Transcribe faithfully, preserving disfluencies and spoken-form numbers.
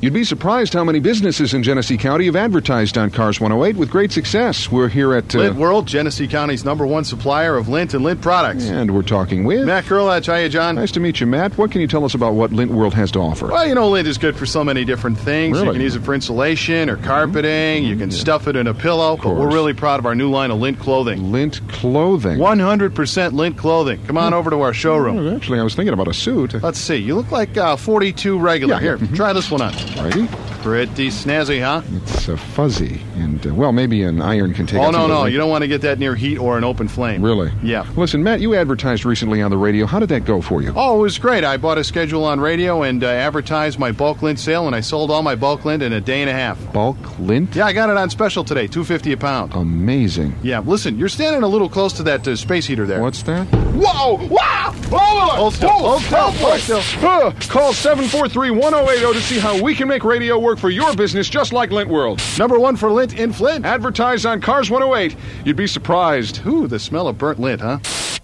You'd be surprised how many businesses in Genesee County have advertised on Cars one oh eight with great success. We're here at... Uh, Lint World, Genesee County's number one supplier of lint and lint products. And we're talking with... Matt Kurlach. Hiya, John. Nice to meet you, Matt. What can you tell us about what Lint World has to offer? Well, you know, lint is good for so many different things. Really? You can use it for insulation or carpeting. You can Yeah. stuff it in a pillow. But we're really proud of our new line of lint clothing. Lint clothing. one hundred percent lint clothing. Come on over to our showroom. Oh, actually, I was thinking about a suit. Let's see. You look like uh, forty-two regular. Yeah, Here, yeah. Mhm. try this one on. Righty. Pretty snazzy, huh? It's uh, fuzzy. And, uh, well, maybe an iron can take Oh, it. no, to no. the- You don't want to get that near heat or an open flame. Really? Yeah. Listen, Matt, you advertised recently on the radio. How did that go for you? Oh, it was great. I bought a schedule on radio and uh, advertised my bulk lint sale, and I sold all my bulk lint in a day and a half. Bulk lint? Yeah, I got it on special today, two fifty a pound. Amazing. Yeah, listen, you're standing a little close to that uh, space heater there. What's that? Whoa! Wow! Hold still, hold still, hold still. Uh, call seven four three, one oh eight oh to see how we can make radio work for your business just like Lint World. Number one for lint in Flint. Advertise on Cars one oh eight. You'd be surprised. Ooh, the smell of burnt lint, huh?